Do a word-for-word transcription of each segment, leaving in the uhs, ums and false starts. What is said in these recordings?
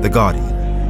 The Guardian.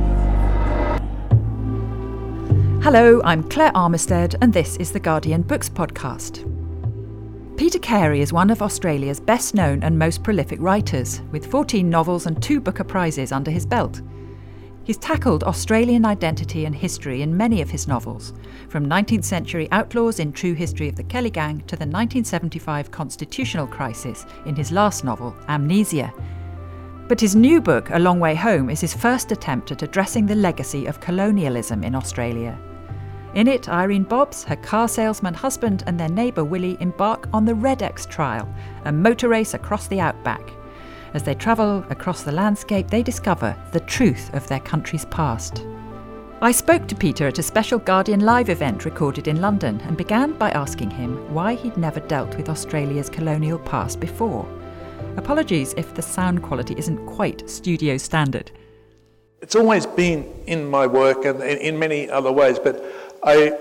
Hello, I'm Claire Armistead, and this is the Guardian Books Podcast. Peter Carey is one of Australia's best-known and most prolific writers, with fourteen novels and two Booker Prizes under his belt. He's tackled Australian identity and history in many of his novels, from nineteenth century outlaws in True History of the Kelly Gang to the nineteen seventy-five constitutional crisis in his last novel, Amnesia. But his new book, A Long Way Home, is his first attempt at addressing the legacy of colonialism in Australia. In it, Irene Bobbs, her car salesman husband and their neighbour Willie embark on the Red X Trial, a motor race across the outback. As they travel across the landscape, they discover the truth of their country's past. I spoke to Peter at a special Guardian Live event recorded in London and began by asking him why he'd never dealt with Australia's colonial past before. Apologies if the sound quality isn't quite studio standard. It's always been in my work and in many other ways, but I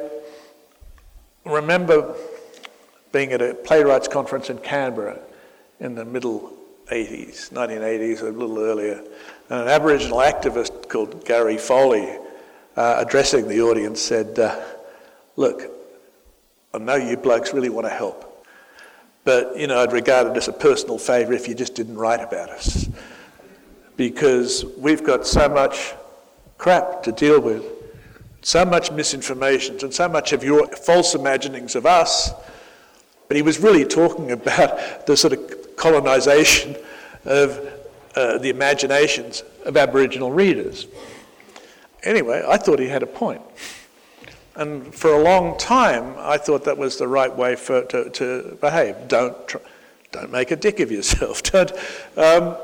remember being at a playwrights conference in Canberra in the middle eighties, nineteen eighties, a little earlier, and an Aboriginal activist called Gary Foley, uh, addressing the audience, said, uh, look, I know you blokes really want to help, but you know, I'd regard it as a personal favour if you just didn't write about us, because we've got so much crap to deal with, so much misinformation and so much of your false imaginings of us. But he was really talking about the sort of colonisation of uh, the imaginations of Aboriginal readers. Anyway, I thought he had a point. And for a long time, I thought that was the right way for to, to behave. Don't tr- don't make a dick of yourself. Don't. Um,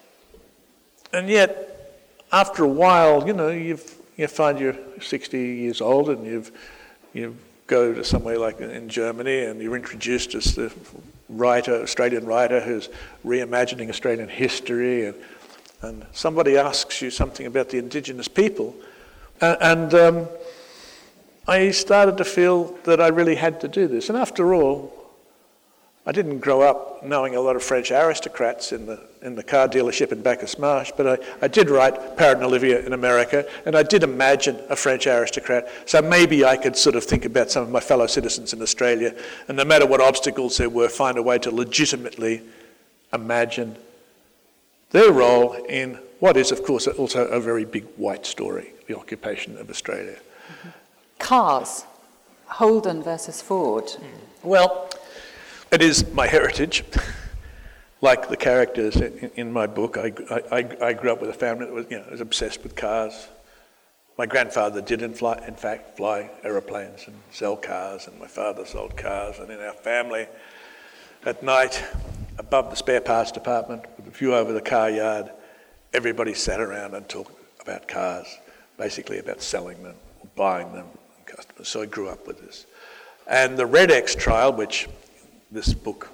and yet, after a while, you know, you've you find you're sixty years old and you've you go to somewhere like in Germany and you're introduced as the writer, Australian writer who's reimagining Australian history, and and somebody asks you something about the Indigenous people, and, and um, I started to feel that I really had to do this. And after all, I didn't grow up knowing a lot of French aristocrats in the in the car dealership in Bacchus Marsh, but I, I did write Parrot and Olivia in America, and I did imagine a French aristocrat, so maybe I could sort of think about some of my fellow citizens in Australia, and no matter what obstacles there were, find a way to legitimately imagine their role in what is, of course, also a very big white story, the occupation of Australia. Mm-hmm. Cars, Holden versus Ford. Mm. Well, it is my heritage. Like the characters in, in my book, I, I, I grew up with a family that was, you know, was obsessed with cars. My grandfather did, in, fly, in fact, fly aeroplanes and sell cars, and my father sold cars. And in our family, at night, above the spare parts department, with a view over the car yard, everybody sat around and talked about cars, basically about selling them, or buying them, and customers. So I grew up with this. And the Red X Trial, which this book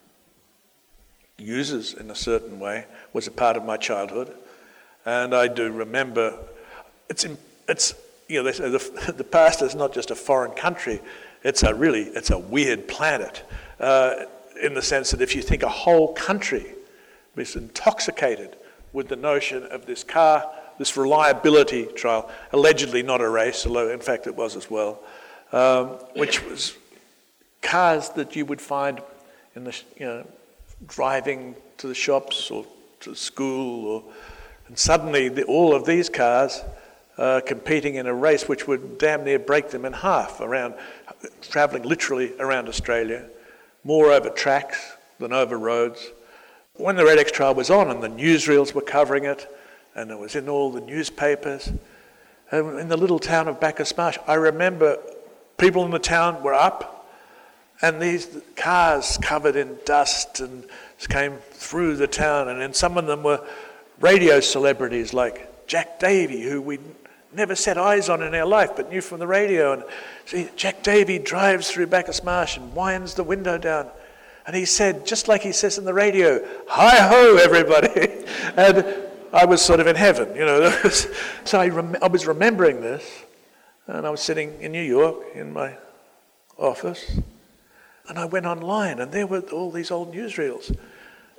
uses in a certain way, was a part of my childhood. And I do remember, it's, it's you know, they say the, the past is not just a foreign country, it's a really, it's a weird planet, uh, in the sense that if you think a whole country was intoxicated with the notion of this car, this reliability trial, allegedly not a race, although in fact it was as well, um, which was cars that you would find in the, you know, driving to the shops or to school, or, and suddenly the, all of these cars uh, competing in a race which would damn near break them in half, around travelling literally around Australia, more over tracks than over roads. When the Red X Trial was on and the newsreels were covering it, and it was in all the newspapers, and in the little town of Bacchus Marsh, I remember people in the town were up, and these cars covered in dust and came through the town, and then some of them were radio celebrities like Jack Davey, who we'd never set eyes on in our life but knew from the radio. And see, Jack Davey drives through Bacchus Marsh and winds the window down, and he said, just like he says in the radio, "Hi-ho, everybody." And I was sort of in heaven, you know. So I, rem- I was remembering this, and I was sitting in New York in my office, and I went online, and there were all these old newsreels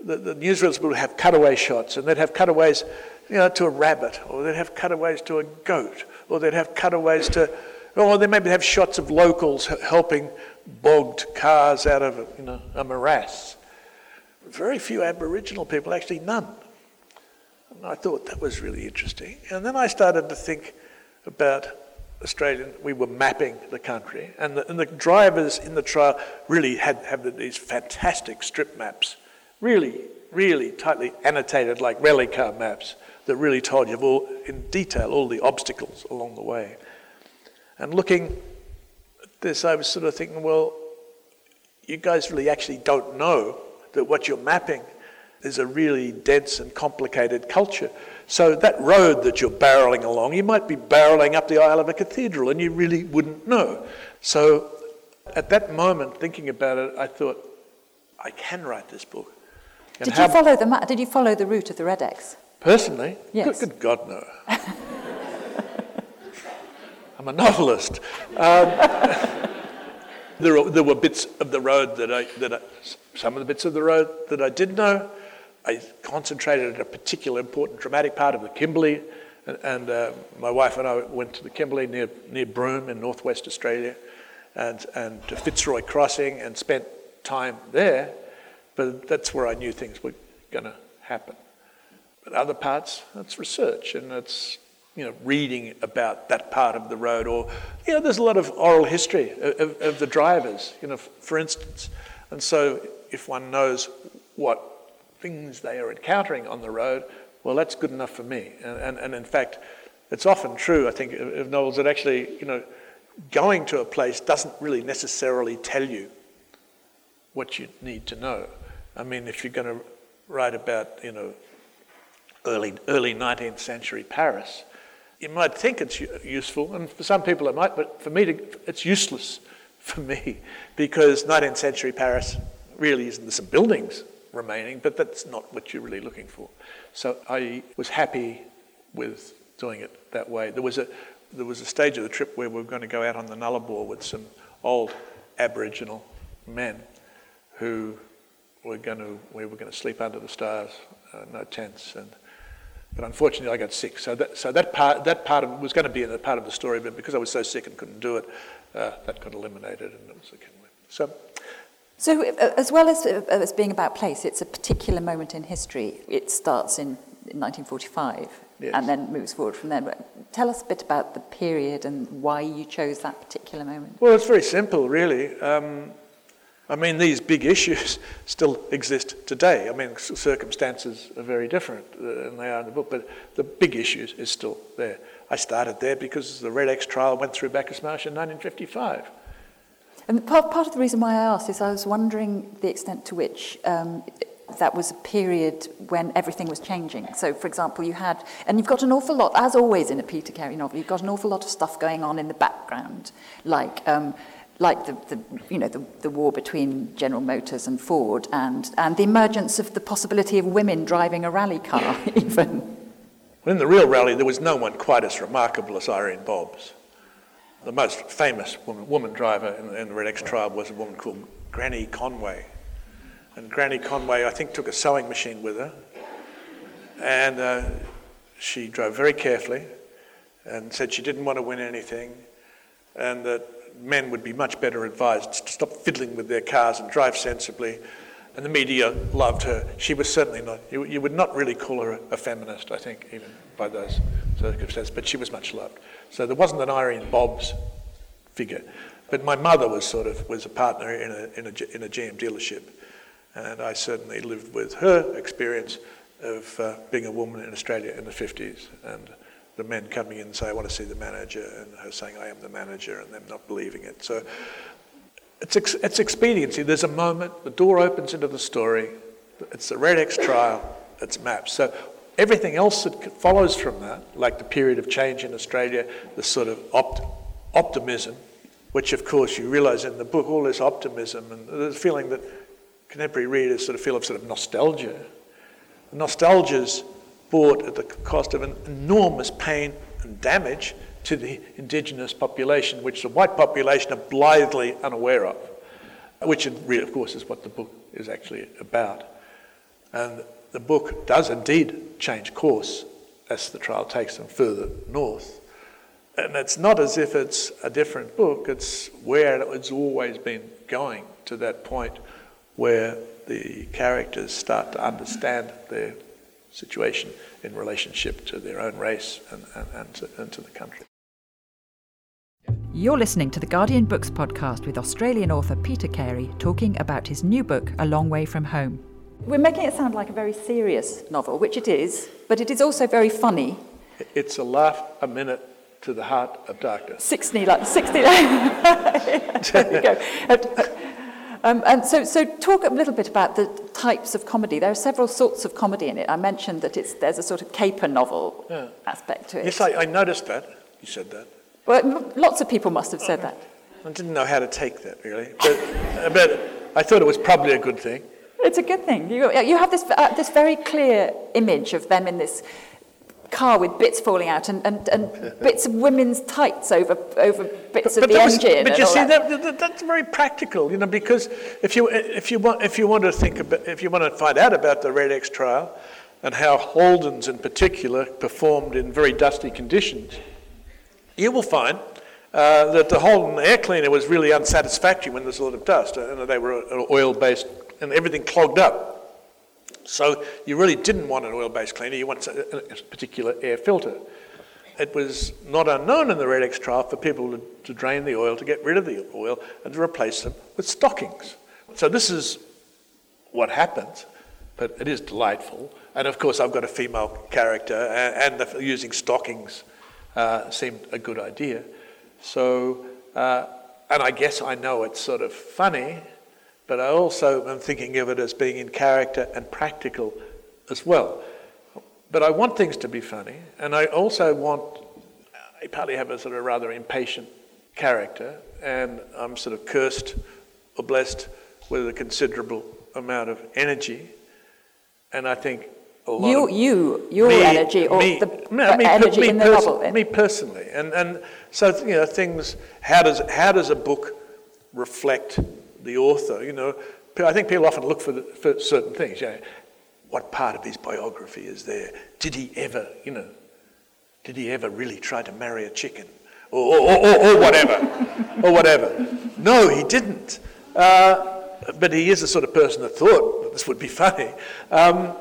the, the newsreels would have cutaway shots, and they'd have cutaways, you know, to a rabbit, or they'd have cutaways to a goat, or they'd have cutaways to, or they maybe have shots of locals helping bogged cars out of, you know, a morass. Very few Aboriginal people, actually none. And I thought that was really interesting. And then I started to think about Australian, we were mapping the country, and the, and the drivers in the trial really had have these fantastic strip maps, really, really tightly annotated like rally car maps that really told you all, in detail all the obstacles along the way. And looking at this, I was sort of thinking, well, you guys really actually don't know that what you're mapping is a really dense and complicated culture. So that road that you're barrelling along, you might be barrelling up the aisle of a cathedral and you really wouldn't know. So at that moment, thinking about it, I thought, I can write this book. And did you follow the ma- Did you follow the route of the Red X? Personally? Yes. Good, good God, no. I'm a novelist. Um, there, were, there were bits of the road that I, that I, some of the bits of the road that I did know. I concentrated at a particular important dramatic part of the Kimberley, and, and uh, my wife and I went to the Kimberley near near Broome in northwest Australia, and and to Fitzroy Crossing, and spent time there. But that's where I knew things were going to happen. But other parts, that's research, and it's, you know, reading about that part of the road, or, you know, there's a lot of oral history of, of, of the drivers, you know, for instance. And so if one knows what things they are encountering on the road, well, that's good enough for me. And, and, and in fact, it's often true, I think, of, of novels that actually, you know, going to a place doesn't really necessarily tell you what you need to know. I mean, if you're going to write about, you know, early early nineteenth century Paris, you might think it's useful, and for some people it might, but for me, to, it's useless for me, because nineteenth century Paris really isn't, there's some buildings remaining, but that's not what you're really looking for. So I was happy with doing it that way. There was a there was a stage of the trip where we were going to go out on the Nullarbor with some old Aboriginal men who were going to we were going to sleep under the stars, uh, no tents, and but unfortunately I got sick. So that so that part that part of it was going to be a part of the story, but because I was so sick and couldn't do it, uh, that got eliminated, and it was okay. So. So uh, as well as, uh, as being about place, it's a particular moment in history. It starts in, in nineteen forty-five, yes, and then moves forward from there. But tell us a bit about the period and why you chose that particular moment. Well, it's very simple, really. Um, I mean, these big issues still exist today. I mean, circumstances are very different than they are in the book, but the big issues is still there. I started there because the Red X trial went through Bacchus Marsh in nineteen fifty-five. And part, part of the reason why I asked is I was wondering the extent to which um, that was a period when everything was changing. So, for example, you had, and you've got an awful lot, as always in a Peter Carey novel, you've got an awful lot of stuff going on in the background, like um, like the, the you know the, the war between General Motors and Ford, and and the emergence of the possibility of women driving a rally car, even. Well, in the real rally, there was no one quite as remarkable as Irene Bobbs. The most famous woman, woman driver in, in the Red X trial was a woman called Granny Conway. And Granny Conway, I think, took a sewing machine with her. And uh, she drove very carefully and said she didn't want to win anything, and that men would be much better advised to stop fiddling with their cars and drive sensibly. And the media loved her. She was certainly not, you, you would not really call her a, a feminist, I think, even by those circumstances, but she was much loved. So there wasn't an Irene Bobbs figure. But my mother was sort of, was a partner in a, in a, in a G M dealership. And I certainly lived with her experience of uh, being a woman in Australia in the fifties, and the men coming in and say, I want to see the manager, and her saying, I am the manager, and them not believing it. So it's, ex- it's expediency. There's a moment, the door opens into the story, it's the Red X trial, it's maps. So everything else that follows from that, like the period of change in Australia, the sort of opt- optimism, which of course you realise in the book, all this optimism, and the feeling that contemporary readers sort of feel of sort of nostalgia. Nostalgia's bought at the cost of an enormous pain and damage to the indigenous population, which the white population are blithely unaware of, which of course is what the book is actually about. And the book does indeed change course as the trial takes them further north. And it's not as if it's a different book, it's where it's always been going, to that point where the characters start to understand their situation in relationship to their own race and, and, and, to, and to the country. You're listening to the Guardian Books podcast with Australian author Peter Carey talking about his new book, A Long Way From Home. We're making it sound like a very serious novel, which it is, but it is also very funny. It's a laugh a minute to the heart of darkness. sixty, like, sixty. There you go. Um, and so, so talk a little bit about the types of comedy. There are several sorts of comedy in it. I mentioned that it's there's a sort of caper novel yeah. aspect to it. Yes, I, I noticed that. You said that. Well, lots of people must have said oh, that. I didn't know how to take that, really. But, but I thought it was probably a good thing. It's a good thing. You, you have this uh, this very clear image of them in this car with bits falling out and, and, and bits of women's tights over over bits but, of but the was, engine. But you see, that. That, that, that's very practical, you know, because if you if you want if you want to think about, if you want to find out about the Red X trial and how Holden's in particular performed in very dusty conditions, you will find uh, that the Holden air cleaner was really unsatisfactory when there's a lot of dust, and they were oil-based and everything clogged up. So you really didn't want an oil-based cleaner, you want a, a particular air filter. It was not unknown in the Red X trial for people to, to drain the oil, to get rid of the oil, and to replace them with stockings. So this is what happens, but it is delightful. And of course I've got a female character, and, and the, using stockings uh, seemed a good idea. So, uh, and I guess I know it's sort of funny, but I also am thinking of it as being in character and practical as well. But I want things to be funny, and I also want, I partly have a sort of rather impatient character, and I'm sort of cursed or blessed with a considerable amount of energy, and I think a lot you, of... You, your me, energy, or me, the me, me, energy me in the pers- novel? Me personally, and, and so, you know, things, how does, how does a book reflect the author? You know, I think people often look for, the, for certain things. You know, what part of his biography is there? Did he ever, you know, did he ever really try to marry a chicken, or or, or, or whatever, or whatever? No, he didn't. Uh, but he is the sort of person that thought that this would be funny. Um,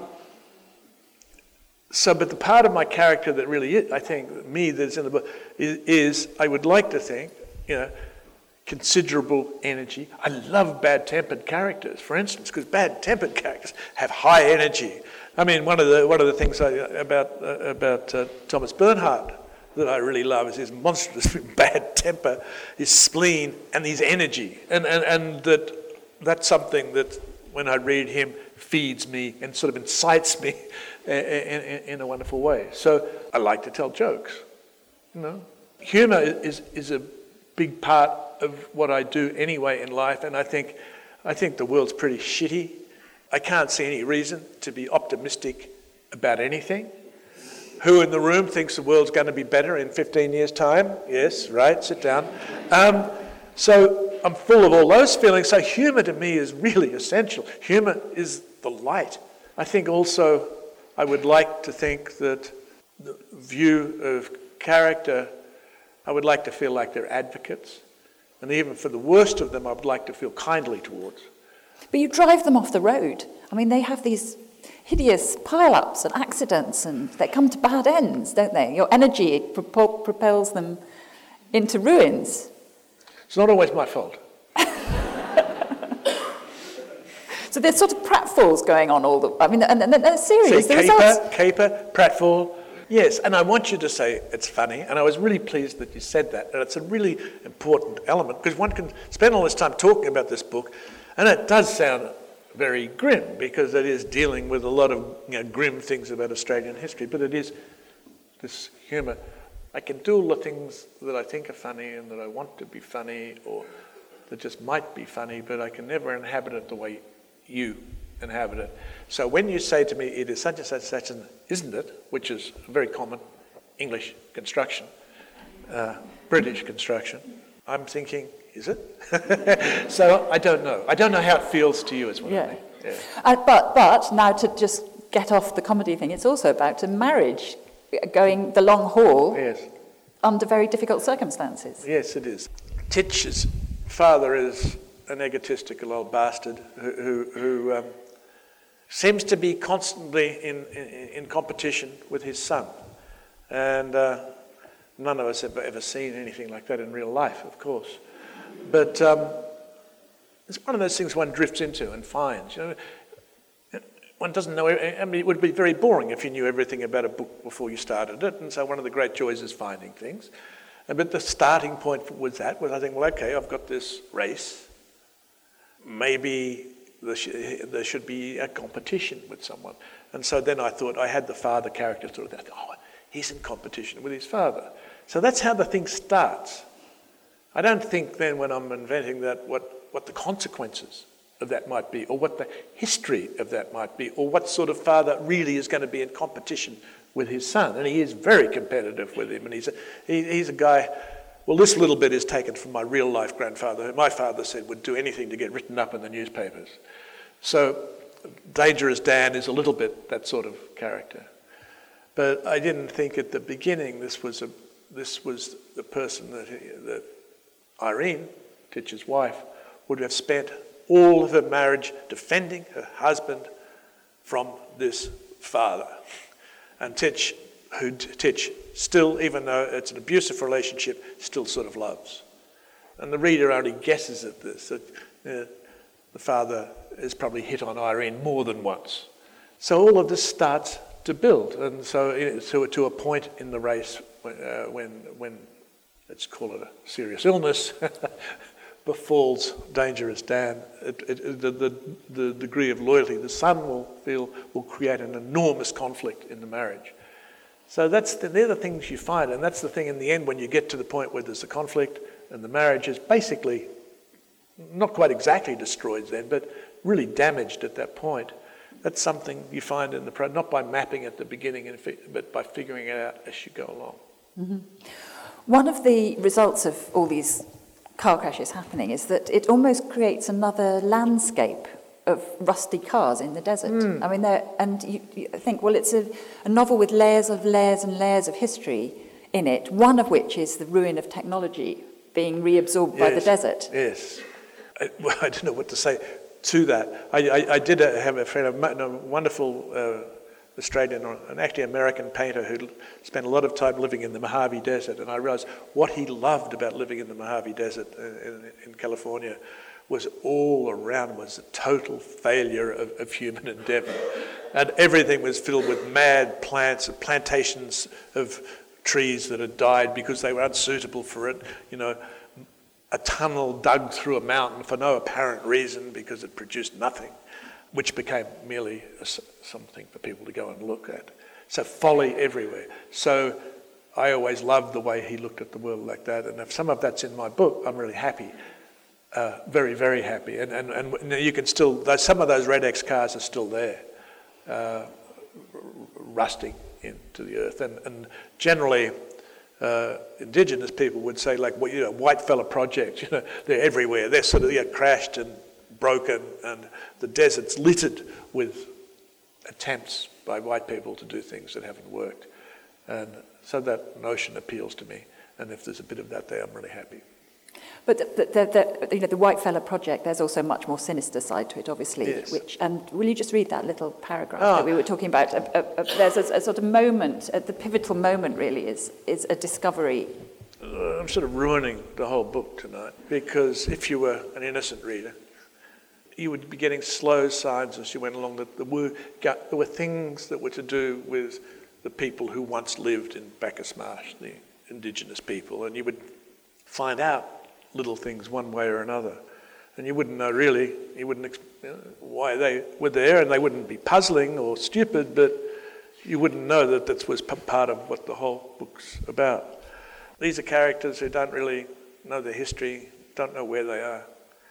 so, but the part of my character that really is, I think, me that's in the book is, is I would like to think, you know, considerable energy. I love bad-tempered characters, for instance, because bad-tempered characters have high energy. I mean, one of the one of the things I, about uh, about uh, Thomas Bernhard that I really love is his monstrous bad temper, his spleen, and his energy, and and and that that's something that when I read him feeds me and sort of incites me in, in, in a wonderful way. So I like to tell jokes. You know, humor is is a big part of what I do anyway in life, and I think I think the world's pretty shitty. I can't see any reason to be optimistic about anything. Who in the room thinks the world's going to be better in fifteen years' time? Yes, right, sit down. Um, so I'm full of all those feelings. So humour to me is really essential. Humour is the light. I think also I would like to think that the view of character, I would like to feel like they're advocates. And even for the worst of them, I would like to feel kindly towards. But you drive them off the road. I mean, they have these hideous pile-ups and accidents, and they come to bad ends, don't they? Your energy propel- propels them into ruins. It's not always my fault. So there's sort of pratfalls going on all the... I mean, and, and, and they're serious. See, the caper, results... caper, pratfall. Yes, and I want you to say it's funny, and I was really pleased that you said that, and it's a really important element, because one can spend all this time talking about this book, and it does sound very grim, because it is dealing with a lot of, you know, grim things about Australian history, but it is this humour. I can do all the things that I think are funny and that I want to be funny, or that just might be funny, but I can never inhabit it the way you inhabit it. So when you say to me, it is such and such, such and isn't it, which is a very common English construction, uh, British construction, I'm thinking, is it? So I don't know. I don't know how it feels to you, is what yeah. I mean. Yeah. Uh, but but now to just get off the comedy thing, it's also about a marriage going the long haul. Yes. Under very difficult circumstances. Yes, it is. Titch's father is an egotistical old bastard who, who, who um, seems to be constantly in, in, in competition with his son. And uh, none of us have ever seen anything like that in real life, of course. But um, it's one of those things one drifts into and finds. You know, one doesn't know. I mean, it would be very boring if you knew everything about a book before you started it. And so one of the great joys is finding things. But the starting point was that, was I think, well, okay, I've got this race. Maybe there, sh- there should be a competition with someone. And so then I thought, I had the father character sort of, oh, he's in competition with his father. So that's how the thing starts. I don't think then when I'm inventing that what, what the consequences of that might be, or what the history of that might be, or what sort of father really is going to be in competition with his son. And he is very competitive with him. And he's a, he, he's a guy, well, this little bit is taken from my real life grandfather, who my father said would do anything to get written up in the newspapers. So Dangerous Dan is a little bit that sort of character. But I didn't think at the beginning this was a this was the person that, he, that Irene, Titch's wife, would have spent all of her marriage defending her husband from this father. And Titch, who Titch still, even though it's an abusive relationship, still sort of loves. And the reader only guesses at this, that uh, the father has probably hit on Irene more than once. So all of this starts to build. And so to, to a point in the race when, uh, when, when, let's call it a serious illness, befalls Dangerous Dan, it, it, the, the, the degree of loyalty the son will feel will create an enormous conflict in the marriage. So that's the, they're the things you find, and that's the thing in the end when you get to the point where there's a conflict and the marriage is basically not quite exactly destroyed then, but really damaged at that point. That's something you find in the pro, not by mapping at the beginning, and fi- but by figuring it out as you go along. Mm-hmm. One of the results of all these car crashes happening is that it almost creates another landscape of rusty cars in the desert. Mm. I mean, they're, and you, you think, well, it's a, a novel with layers of layers and layers of history in it, one of which is the ruin of technology being reabsorbed yes, by the desert. Yes. I, well, I don't know what to say to that. I, I, I did have a friend, a wonderful uh, Australian, or an actually American painter who spent a lot of time living in the Mojave Desert, and I realized what he loved about living in the Mojave Desert in, in California was all around was a total failure of, of human endeavor. And everything was filled with mad plants, plantations of trees that had died because they were unsuitable for it, you know, a tunnel dug through a mountain for no apparent reason because it produced nothing, which became merely a, something for people to go and look at. So folly everywhere. So I always loved the way he looked at the world like that, and if some of that's in my book, I'm really happy, uh, very, very happy. And, and and you can still, some of those Red X cars are still there, uh, rusting into the earth. And, and generally, uh, indigenous people would say, like, well, you know, white fella projects, you know, they're everywhere. They're sort of, you know, crashed and broken, and the desert's littered with attempts by white people to do things that haven't worked. And so that notion appeals to me, and if there's a bit of that there, I'm really happy. But the, the, the, you know, the White Fella Project, there's also a much more sinister side to it, obviously. Yes. Which, and will you just read that little paragraph oh. that we were talking about? A, a, a, there's a, a sort of moment, uh, the pivotal moment really is is a discovery. Uh, I'm sort of ruining the whole book tonight, because if you were an innocent reader, you would be getting slow signs as you went along that there were, there were things that were to do with the people who once lived in Bacchus Marsh, the indigenous people, and you would find out little things one way or another, and you wouldn't know really, you wouldn't you know, why they were there, and they wouldn't be puzzling or stupid, but you wouldn't know that that was p- part of what the whole book's about. These are characters who don't really know their history, don't know where they are,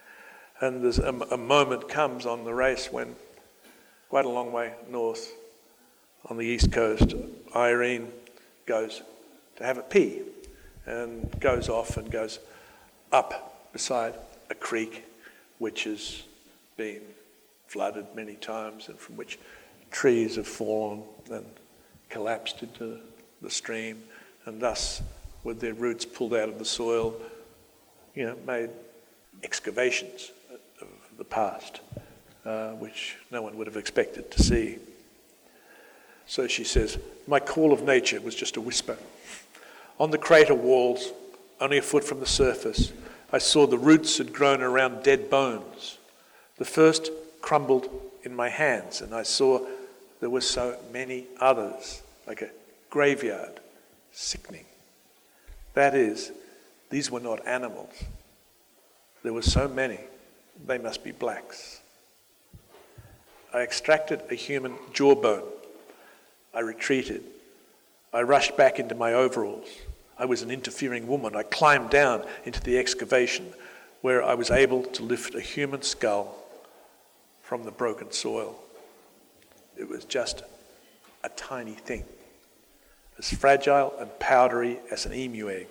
and there's a, a moment comes on the race when, quite a long way north, on the east coast, Irene goes to have a pee, and goes off and goes up beside a creek which has been flooded many times and from which trees have fallen and collapsed into the stream, and thus, with their roots pulled out of the soil, you know, made excavations of the past, uh, which no one would have expected to see. So she says, my call of nature was just a whisper. On the crater walls, only a foot from the surface, I saw the roots had grown around dead bones. The first crumbled in my hands, and I saw there were so many others, like a graveyard, sickening. That is, these were not animals. There were so many, they must be blacks. I extracted a human jawbone. I retreated. I rushed back into my overalls. I was an interfering woman. I climbed down into the excavation where I was able to lift a human skull from the broken soil. It was just a tiny thing, as fragile and powdery as an emu egg.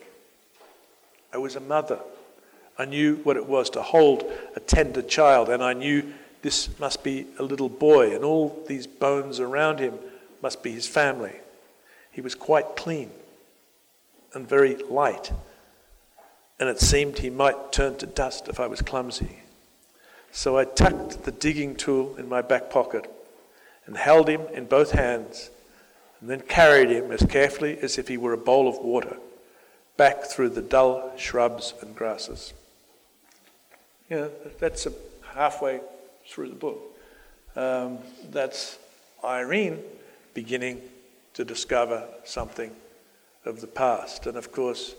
I was a mother. I knew what it was to hold a tender child, and I knew this must be a little boy, and all these bones around him must be his family. He was quite clean and very light, and it seemed he might turn to dust if I was clumsy. So I tucked the digging tool in my back pocket and held him in both hands, and then carried him as carefully as if he were a bowl of water back through the dull shrubs and grasses. You know, that's a halfway through the book. Um, that's Irene beginning to discover something of the past. And of course,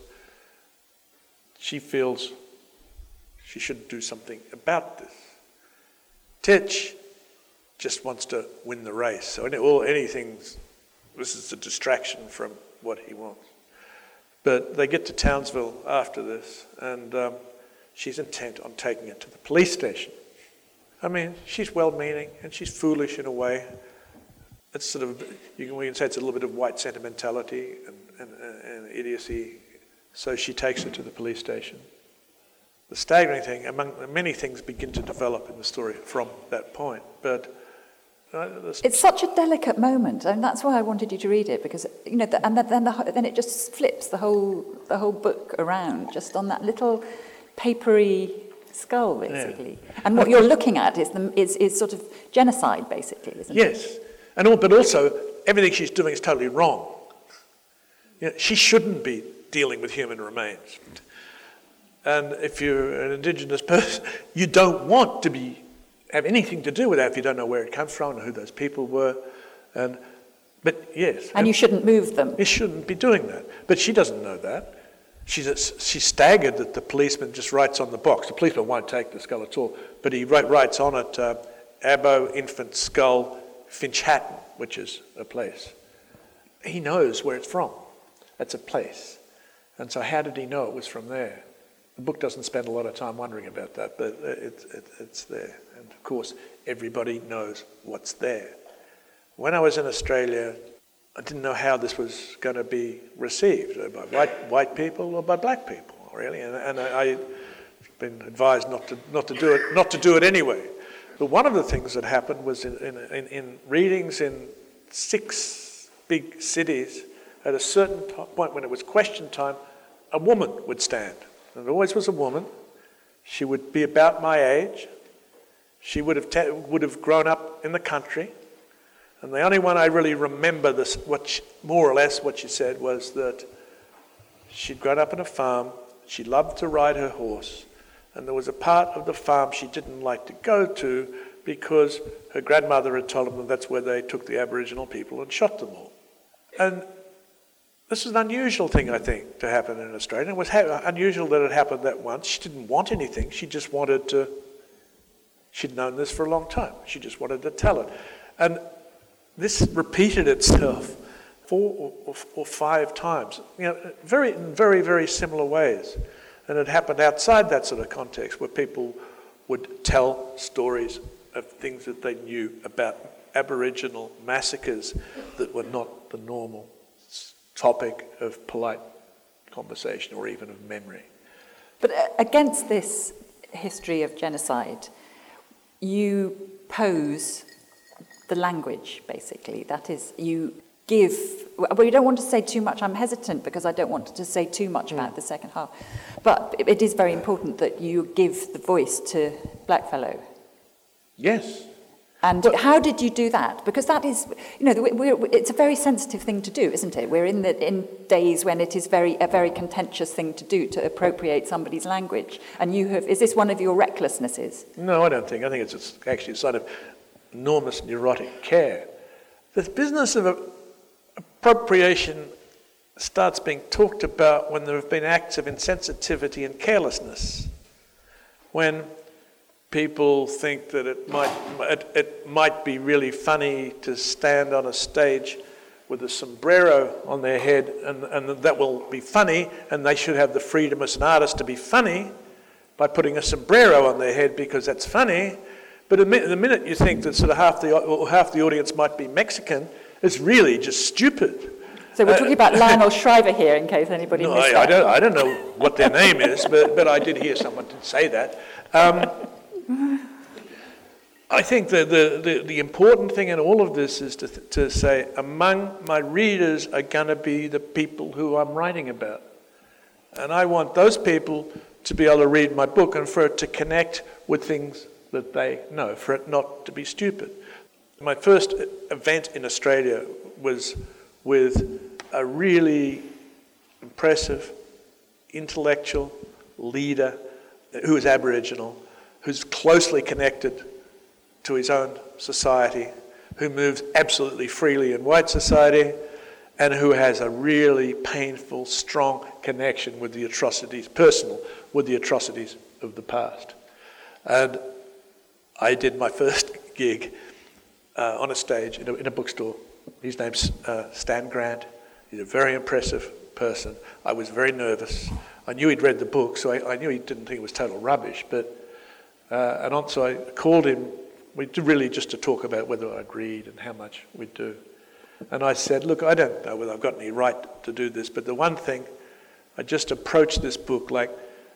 she feels she should do something about this. Titch just wants to win the race. So any, all, anything, this is a distraction from what he wants. But they get to Townsville after this, and um, she's intent on taking it to the police station. I mean, she's well-meaning, and she's foolish in a way. It's sort of, you can, we can say it's a little bit of white sentimentality and, and, and idiocy. So she takes her to the police station. The staggering thing, among many things begin to develop in the story from that point, but uh, it's such a delicate moment, and that's why I wanted you to read it, because you know, the, and then the, then it just flips the whole the whole book around, just on that little papery skull, basically. Yeah. And what you're looking at is the is, is sort of genocide, basically, isn't yes. it? Yes, and all, but also everything she's doing is totally wrong. You know, she shouldn't be dealing with human remains. And if you're an Indigenous person, you don't want to be have anything to do with that if you don't know where it comes from and who those people were. And but yes, and, and you shouldn't move them. You shouldn't be doing that. But she doesn't know that. She's she's staggered that the policeman just writes on the box. The policeman won't take the skull at all, but he write, writes on it, uh, Abo Infant Skull, Finchhatton, which is a place. He knows where it's from. That's a place. And so how did he know it was from there? The book doesn't spend a lot of time wondering about that, but it, it, it's there. And of course, everybody knows what's there. When I was in Australia, I didn't know how this was going to be received, by white white people or by black people, really. And, and I, I've been advised not to not to do it, not to do it anyway. But one of the things that happened was in, in, in readings in six big cities, at a certain point when it was question time, a woman would stand. And it always was a woman. She would be about my age. She would have te- would have grown up in the country. And the only one I really remember, this, what she, more or less what she said, was that she'd grown up on a farm. She loved to ride her horse. And there was a part of the farm she didn't like to go to because her grandmother had told them that that's where they took the Aboriginal people and shot them all. And this is an unusual thing, I think, to happen in Australia. It was ha- unusual that it happened that once. She didn't want anything. She just wanted to... She'd known this for a long time. She just wanted to tell it. And this repeated itself four or, or, or five times, you know, very, in very, very similar ways. And it happened outside that sort of context where people would tell stories of things that they knew about Aboriginal massacres that were not the normal topic of polite conversation or even of memory. But against this history of genocide, you pose the language, basically. That is, you give... Well, you don't want to say too much. I'm hesitant because I don't want to say too much mm. about the second half. But it is very important that you give the voice to Blackfellow. Yes. And but, how did you do that? Because that is, you know, we're, it's a very sensitive thing to do, isn't it? We're in the in days when it is very a very contentious thing to do, to appropriate somebody's language. And you have, is this one of your recklessnesses? No, I don't think. I think it's, it's actually a sign of enormous neurotic care. The business of a, appropriation starts being talked about when there have been acts of insensitivity and carelessness. When people think that it might it, it might be really funny to stand on a stage with a sombrero on their head, and, and that will be funny, and they should have the freedom as an artist to be funny by putting a sombrero on their head because that's funny. But the minute you think that sort of half the or half the audience might be Mexican, it's really just stupid. So we're talking about Lionel Shriver here, in case anybody no, missed I, that. I don't, I don't know what their name is, but, but I did hear someone say that. Um, I think that the, the, the important thing in all of this is to, to say, among my readers are going to be the people who I'm writing about. And I want those people to be able to read my book and for it to connect with things that they know, for it not to be stupid. My first event in Australia was with a really impressive intellectual leader who is Aboriginal, who's closely connected to his own society, who moves absolutely freely in white society, and who has a really painful, strong connection with the atrocities, personal, with the atrocities of the past. And I did my first gig uh, on a stage in a, in a bookstore. His name's uh, Stan Grant. He's a very impressive person. I was very nervous. I knew he'd read the book, so I, I knew he didn't think it was total rubbish. But uh, and on, so I called him. We did really just to talk about whether I'd read and how much we'd do. And I said, look, I don't know whether I've got any right to do this, but the one thing, I just approached this book like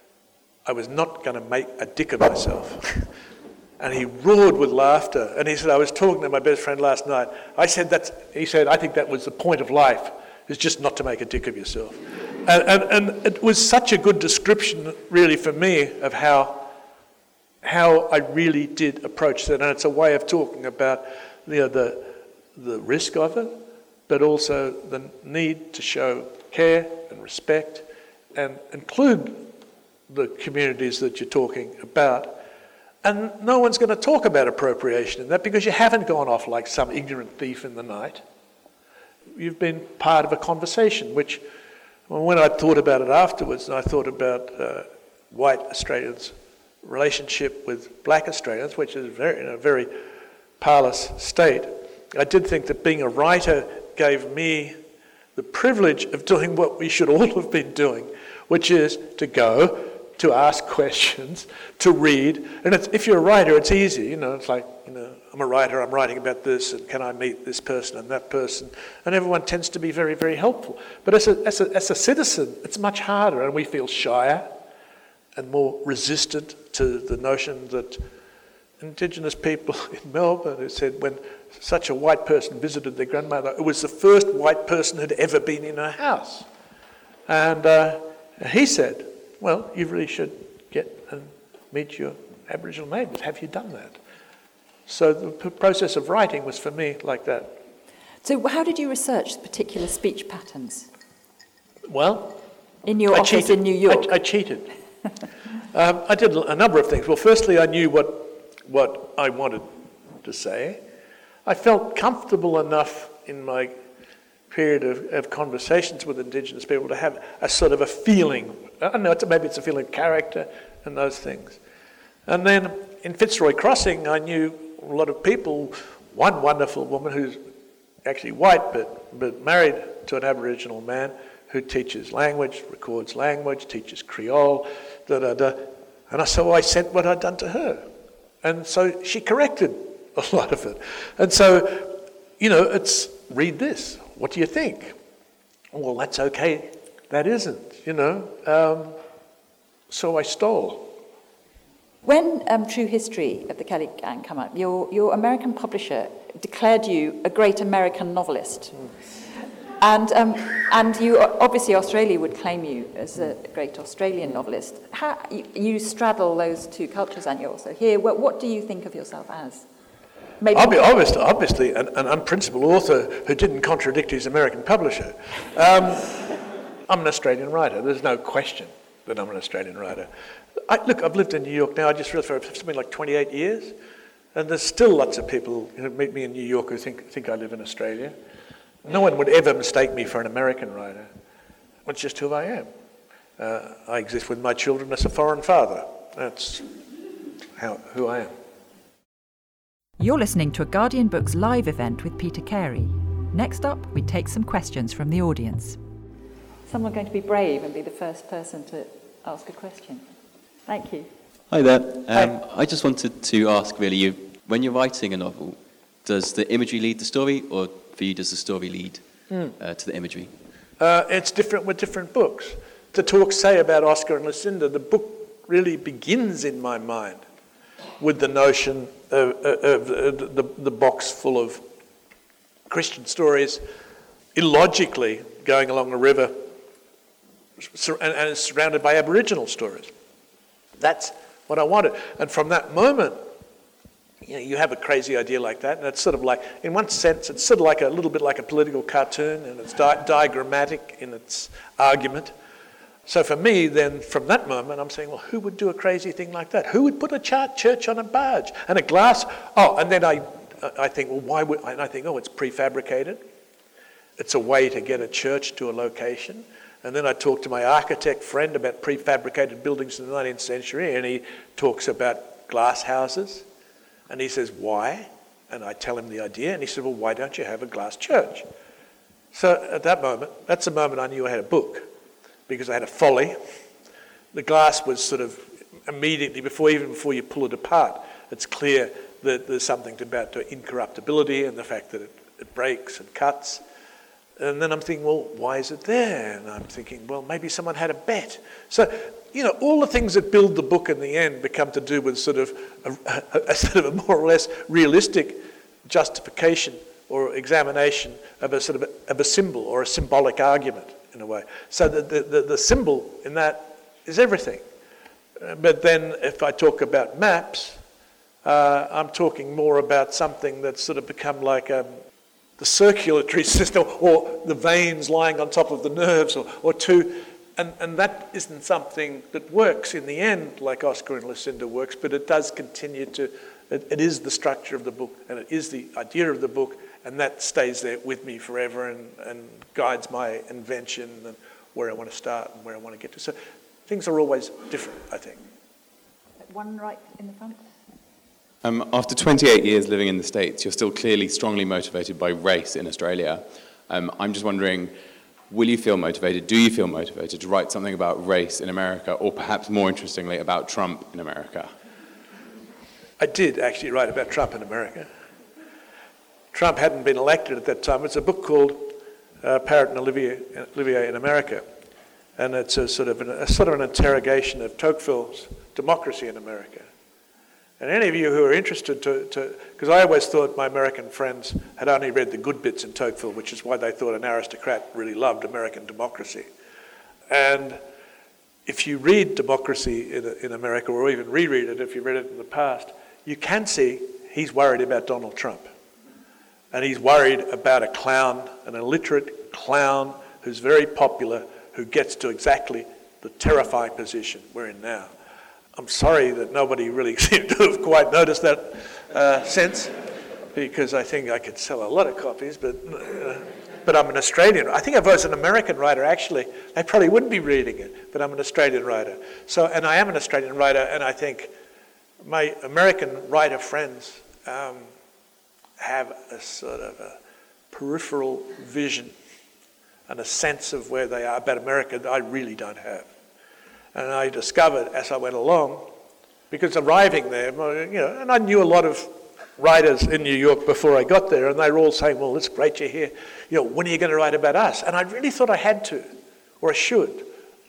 I was not going to make a dick of myself. And he roared with laughter. And he said, I was talking to my best friend last night. I said, that's, he said, I think that was the point of life, is just not to make a dick of yourself. And, and, and it was such a good description, really, for me, of how how I really did approach that. And it's a way of talking about, you know, the, the risk of it, but also the need to show care and respect and include the communities that you're talking about. And no one's going to talk about appropriation in that because you haven't gone off like some ignorant thief in the night. You've been part of a conversation, which, well, when I thought about it afterwards, I thought about uh, white Australians' relationship with black Australians, which is very, in a very parlous state. I did think that being a writer gave me the privilege of doing what we should all have been doing, which is to go, to ask questions, to read. And it's, if you're a writer, it's easy. You know, it's like, you know, I'm a writer, I'm writing about this, and can I meet this person and that person? And everyone tends to be very, very helpful. But as a, as a, as a citizen, it's much harder, and we feel shyer and more resistant to the notion that Indigenous people in Melbourne who said when such a white person visited their grandmother, it was the first white person who'd ever been in her house. And uh, he said, well, you really should get and meet your Aboriginal neighbours. Have you done that? So the p- process of writing was for me like that. So how did you research particular speech patterns? Well, in your I office cheated. in New York? I, I cheated. um, I did a number of things. Well, firstly, I knew what what I wanted to say. I felt comfortable enough in my period of, of conversations with Indigenous people to have a sort of a feeling. I don't know, it's, maybe it's a feeling of character and those things. And then in Fitzroy Crossing, I knew a lot of people. One wonderful woman who's actually white but, but married to an Aboriginal man who teaches language, records language, teaches Creole, da da da. And I, so I sent what I'd done to her. And so she corrected a lot of it. And so, you know, it's, read this. What do you think? Well, that's okay. That isn't, you know. Um, so I stole When um, True History of the Kelly Gang came out, your, your American publisher declared you a great American novelist. Mm. And um, and you obviously Australia would claim you as a great Australian novelist. How, you, you straddle those two cultures, and you're also here. What, what do you think of yourself as? Maybe I'll be obviously, obviously an, an unprincipled author who didn't contradict his American publisher. Um, I'm an Australian writer. There's no question that I'm an Australian writer. I, look, I've lived in New York now, I just realized, for something like twenty-eight years, and there's still lots of people who meet me in New York who think, think I live in Australia. No one would ever mistake me for an American writer. It's just who I am. Uh, I exist with my children as a foreign father. That's how, who I am. You're listening to a Guardian Books live event with Peter Carey. Next up, we take some questions from the audience. Someone going to be brave and be the first person to ask a question. Thank you. Hi there. Um, Hi. I just wanted to ask, really, you, when you're writing a novel, does the imagery lead the story, or for you, does the story lead mm. uh, to the imagery? Uh, it's different with different books. The talks say about Oscar and Lucinda, the book really begins in my mind with the notion of, of, of the, the box full of Christian stories, illogically going along a river, and, and it's surrounded by Aboriginal stories. That's what I wanted. And from that moment, you know, you have a crazy idea like that, and it's sort of like, in one sense, it's sort of like a little bit like a political cartoon, and it's di- diagrammatic in its argument. So for me, then, from that moment, I'm saying, well, who would do a crazy thing like that? Who would put a church church on a barge and a glass? Oh, and then I, I think, well, why would? And I think, oh, it's prefabricated. It's a way to get a church to a location. And then I talked to my architect friend about prefabricated buildings in the nineteenth century, and he talks about glass houses. And he says, why? And I tell him the idea, and he said, well, why don't you have a glass church? So at that moment, that's the moment I knew I had a book, because I had a folly. The glass was sort of immediately, before even before you pull it apart, it's clear that there's something about the incorruptibility and the fact that it, it breaks and cuts. And then I'm thinking, well, why is it there? And I'm thinking, well, maybe someone had a bet. So, you know, all the things that build the book in the end become to do with sort of a, a, a sort of a more or less realistic justification or examination of a sort of a, of a symbol or a symbolic argument in a way. So the, the, the, the symbol in that is everything. Uh, but then if I talk about maps, uh, I'm talking more about something that's sort of become like a the circulatory system, or the veins lying on top of the nerves, or, or two, and, and that isn't something that works in the end like Oscar and Lucinda works, but it does continue to, it, it is the structure of the book, and it is the idea of the book, and that stays there with me forever and, and guides my invention and where I want to start and where I want to get to. So things are always different, I think. One right in the front. Um, after twenty-eight years living in the States, you're still clearly strongly motivated by race in Australia. Um, I'm just wondering, will you feel motivated, do you feel motivated to write something about race in America, or perhaps more interestingly, about Trump in America? I did actually write about Trump in America. Trump hadn't been elected at that time. It's a book called uh, Parrott and Olivier, Olivier in America. And it's a sort of an, a sort of an interrogation of Tocqueville's Democracy in America. And any of you who are interested to, because I always thought my American friends had only read the good bits in Tocqueville, which is why they thought an aristocrat really loved American democracy. And if you read Democracy in, in America, or even reread it if you read it in the past, you can see he's worried about Donald Trump. And he's worried about a clown, an illiterate clown who's very popular, who gets to exactly the terrifying position we're in now. I'm sorry that nobody really seemed to have quite noticed that uh, sense, because I think I could sell a lot of copies, but uh, but I'm an Australian. I think if I was an American writer, actually, they probably wouldn't be reading it, but I'm an Australian writer. So, and I am an Australian writer, and I think my American writer friends um, have a sort of a peripheral vision and a sense of where they are about America that I really don't have. And I discovered as I went along, because arriving there, you know, and I knew a lot of writers in New York before I got there, and they were all saying, well, it's great you're here. You know, when are you going to write about us? And I really thought I had to, or I should.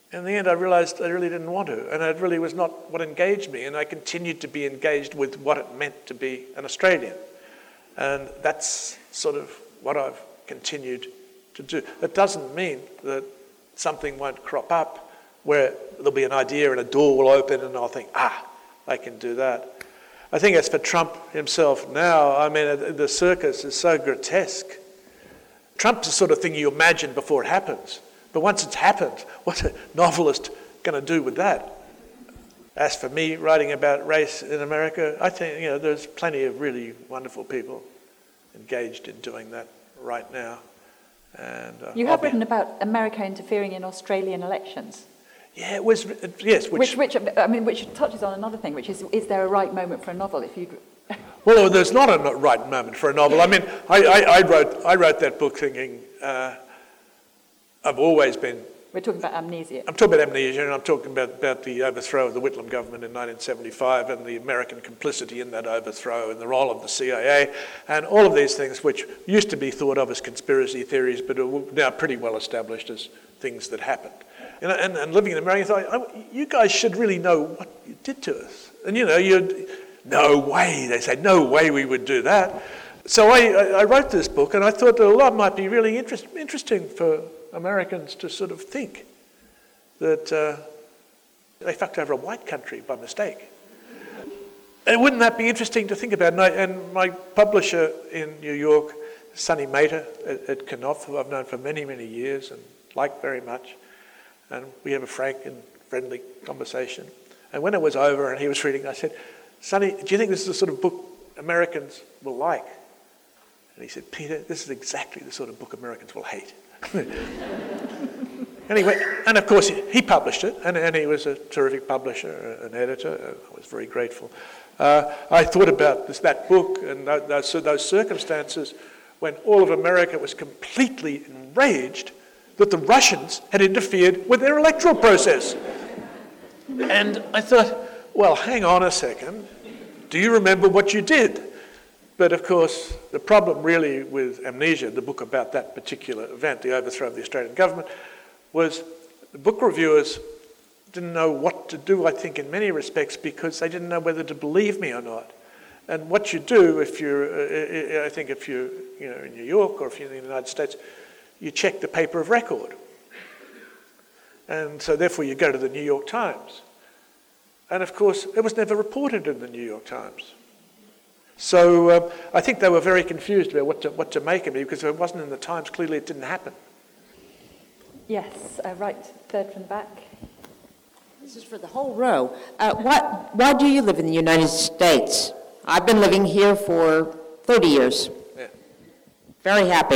in the end, I realised I really didn't want to, and it really was not what engaged me, and I continued to be engaged with what it meant to be an Australian. And that's sort of what I've continued to do. It doesn't mean that something won't crop up where there'll be an idea and a door will open and I'll think, ah, I can do that. I think as for Trump himself now, I mean, the circus is so grotesque. Trump's the sort of thing you imagine before it happens. But once it's happened, what's a novelist going to do with that? As for me writing about race in America, I think, you know, there's plenty of really wonderful people engaged in doing that right now. And uh, you have written about America interfering in Australian elections. Yeah, it was, yes. Which, which, which, I mean, which touches on another thing, which is, is there a right moment for a novel? If you, well, there's not a right moment for a novel. I mean, I, I, I wrote, I wrote that book thinking, uh, I've always been. We're talking about amnesia. I'm talking about amnesia, and I'm talking about, about the overthrow of the Whitlam government in nineteen seventy-five and the American complicity in that overthrow and the role of the C I A and all of these things which used to be thought of as conspiracy theories but are now pretty well established as things that happened. You know, and, and living in America, I thought, oh, you guys should really know what you did to us. And you know, you'd, no way, they say, no way we would do that. So I, I wrote this book, and I thought that a lot might be really interest, interesting for Americans to sort of think that uh, they fucked over a white country by mistake. And wouldn't that be interesting to think about? And, I, and my publisher in New York, Sonny Mater at, at Knopf, who I've known for many, many years and like very much, and we have a frank and friendly conversation. And when it was over and he was reading, I said, Sonny, do you think this is the sort of book Americans will like? And he said, Peter, this is exactly the sort of book Americans will hate. Anyway, and of course he, he published it, and, and he was a terrific publisher, an editor. I was very grateful. Uh, I thought about this, that book and those, those circumstances when all of America was completely enraged that the Russians had interfered with their electoral process. And I thought, well, hang on a second. Do you remember what you did? But of course, the problem really with Amnesia, the book about that particular event, the overthrow of the Australian government, was the book reviewers didn't know what to do, I think, in many respects, because they didn't know whether to believe me or not. And what you do if you're, uh, I think if you're you know, in New York or if you're in the United States, you check the paper of record. And so therefore you go to the New York Times. And of course, it was never reported in the New York Times. So um, I think they were very confused about what to, what to make of me, because if it wasn't in the Times, clearly it didn't happen. Yes, uh, right, third from the back. This is for the whole row. Uh, why, why do you live in the United States? I've been living here for thirty years. Yeah. Very happy.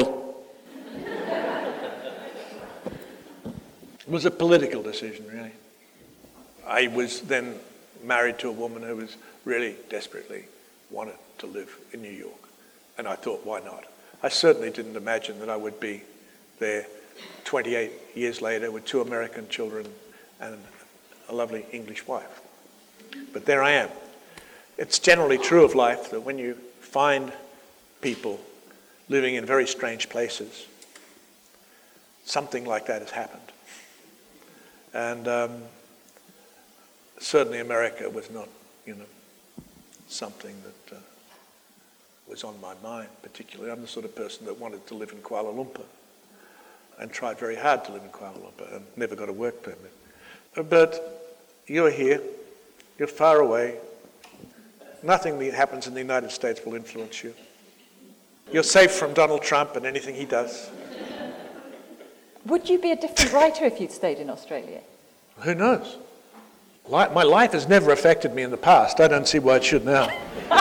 It was a political decision, really. I was then married to a woman who was really desperately wanted to live in New York. And I thought, why not? I certainly didn't imagine that I would be there twenty-eight years later with two American children and a lovely English wife. But there I am. It's generally true of life that when you find people living in very strange places, something like that has happened. And um, certainly America was not, you know, something that uh, was on my mind particularly. I'm the sort of person that wanted to live in Kuala Lumpur and tried very hard to live in Kuala Lumpur and never got a work permit. But you're here, you're far away. Nothing that happens in the United States will influence you. You're safe from Donald Trump and anything he does. Would you be a different writer if you'd stayed in Australia? Who knows? My life has never affected me in the past. I don't see why it should now.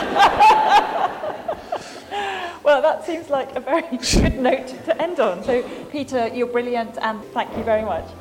Well, that seems like a very good note to end on. So, Peter, you're brilliant, and thank you very much.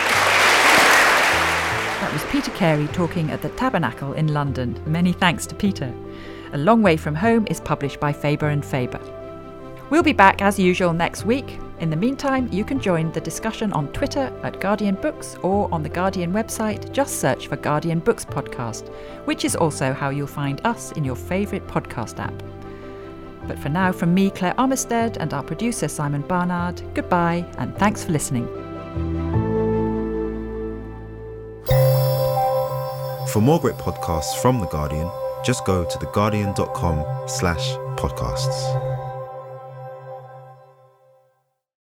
That was Peter Carey talking at the Tabernacle in London. Many thanks to Peter. A Long Way From Home is published by Faber and Faber. We'll be back as usual next week. In the meantime, you can join the discussion on Twitter at Guardian Books or on the Guardian website. Just search for Guardian Books Podcast, which is also how you'll find us in your favourite podcast app. But for now, from me, Claire Armistead, and our producer, Simon Barnard, goodbye and thanks for listening. For more great podcasts from The Guardian, just go to theguardian.com slash podcasts.